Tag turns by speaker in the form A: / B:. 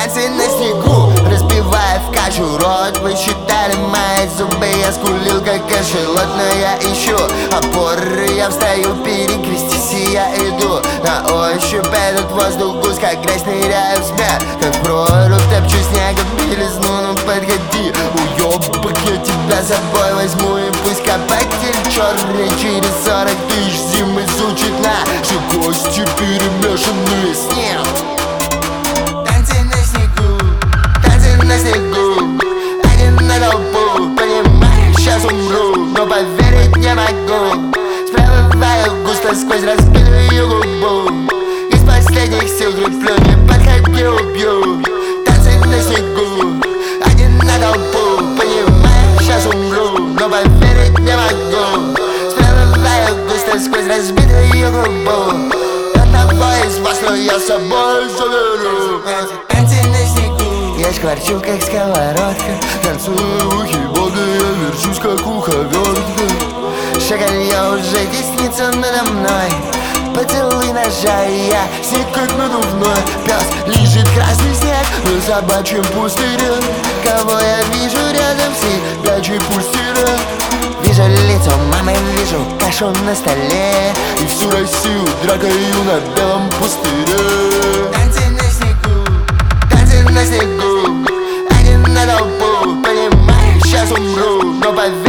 A: Танцы на снегу, разбивая в кашу рот. Вы считали мои зубы, я скулил как кашелот. Но я ищу опоры, я встаю, перекрестись и я иду. На ощупь этот воздух гусь, как грязь, ныряю в смерть. Как в прорубь топчу снегом белизну, ну подходи. Уёбок, я тебя с собой возьму, и пусть копатель черный через 40 тысяч зим изучит наши кости, перемешанные с ним. Танцы на снегу, один на толпу. Понимаю, сейчас умру, но поверить не могу. Сплевываю густо сквозь разбитую губу. Из последних сил креплю, не подходи, убью. Танцы на снегу, один на толпу. Понимаю, сейчас умру, но поверить не могу. Сплевываю густо сквозь разбитую губу. Одного из вас, но я с собой заберу. Танцы на снегу, я шкварчу, как сковородка. Танцую в ухе воды, я верчусь, как уховертка. Шагалье уже теснится надо мной. Поцелуй ножа, и я снег как надувной. Пес лежит красный снег на собачьем пустыре. Кого я вижу рядом с собачьей пустыре? Вижу лицо мамы, вижу кашу на столе. И всю Россию дракою на белом пустыре. Танцы на снегу, один на толпу. Понимаю, сейчас умру, но поверь.